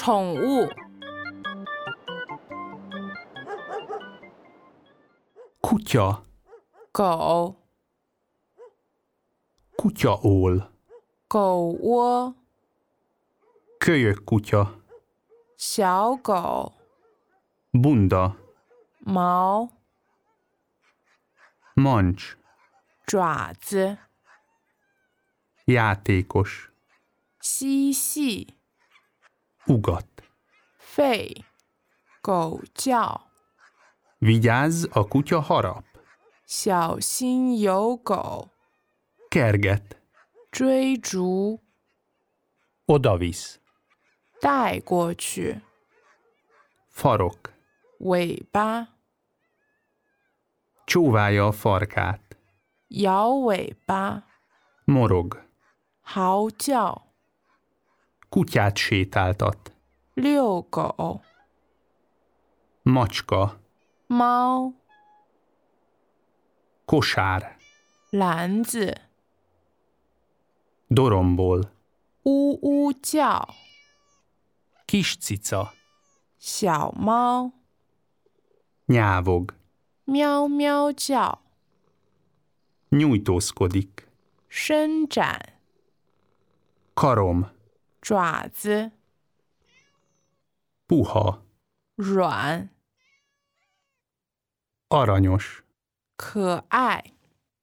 宠物 Kutya, 狗 kutyaól, 狗窝 kölyök kutya, 小狗 bunda, 毛 mancs, 爪子 játékos, 嬉戏 ugat. 吠狗叫 Vigyázz, a kutya harap. 小心有狗 Kerget, 追逐 odavisz, 带过去 farok, 尾巴 csóválja a farkát, 摇尾巴 morog, 嚎叫 kutyát sétáltat, 遛狗 macska, 猫 kosár, 篮子 dorombol, 呜呜叫 kis cica, 小猫 nyávog, 喵喵叫 nyújtózkodik, 伸展 karom, 爪子 puha, 软 aranyos, 可爱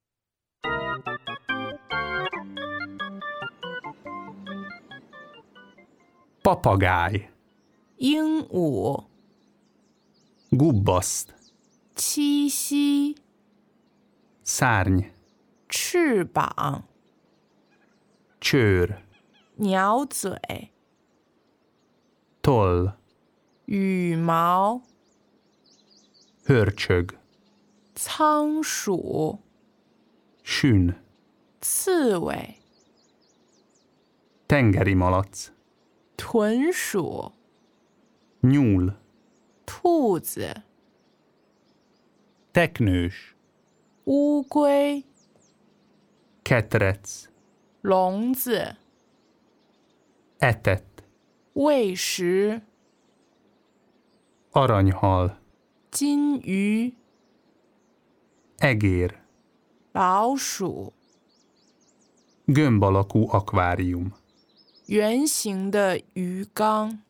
papagáj, 鹦鹉 gubbaszt, 栖息 szárny, 翅膀 csőr, 鸟嘴 toll, 羽毛 hörcsög, 仓鼠 sün, 刺猬 tengeri malac, 豚鼠 nyúl, 兔子 teknős, 乌龟 ketrec, 笼子 etet, 喂食 aranyhal, 金鱼 egér, 老鼠 gömb alakú akvárium. 圆形的鱼缸